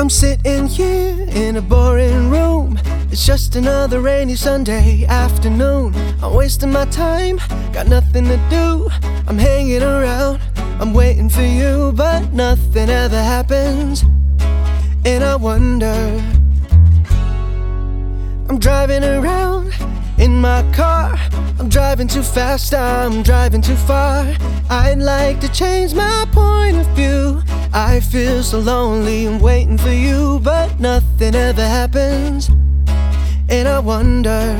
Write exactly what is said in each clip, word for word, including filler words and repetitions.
I'm sitting here in a boring room. It's just another rainy Sunday afternoon. I'm wasting my time, got nothing to do. I'm hanging around, I'm waiting for you, but nothing ever happens. And I wonder, I'm driving around in my car. I'm driving too fast, I'm driving too far. I'd like to change my point of view. I feel so lonely and waiting for you, but nothing ever happens. And I wonder,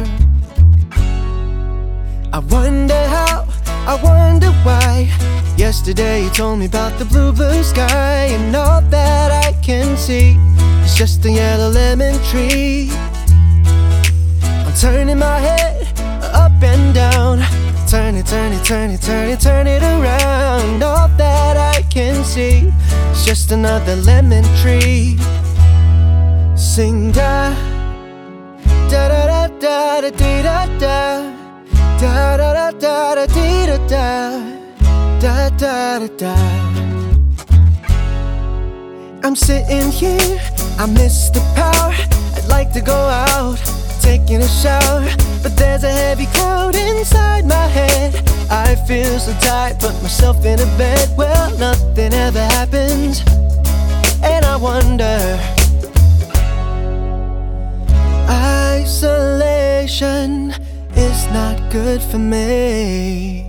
I wonder how, I wonder why. Yesterday you told me about the blue, blue sky, and all that I can see is just a yellow lemon tree. I'm turning my head up and down, turn it, turn it, turn it, turn it, turn it around. All that I can see is just another lemon tree. Sing da da da da da da da da da da da da da da da da da da. I'm sitting here, I miss the power. I'd like to go out, taking a shower, but there's a heavy cloud inside my head. I feel so tired, put myself in a bed. Well, nothing ever happens, and I wonder, isolation is not good for me.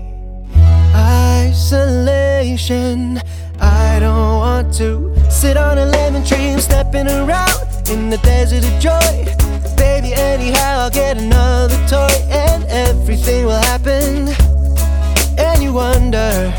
Isolation, I don't want to sit on a lemon tree. I'm stepping around in the desert of joy. Baby, anyhow, I'll get another toy, and everything will happen. And you wonder,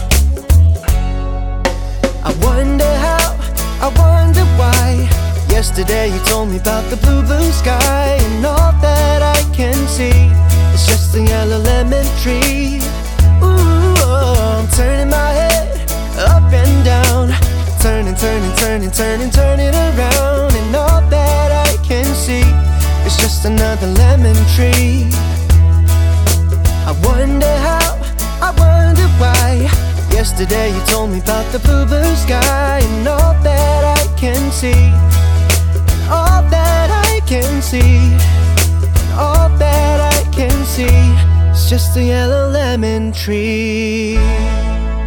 I wonder how, I wonder why. Yesterday you told me about the blue, blue sky, and all that I can see is just a yellow lemon tree. Ooh, oh, I'm turning my head up and down, turning, turning, turning, turning, turning around, and all that I can see it's just another lemon tree. I wonder how, I wonder why. Yesterday you told me about the blue, blue sky, and all that I can see, and all that I can see, and all that I can see is just a yellow lemon tree.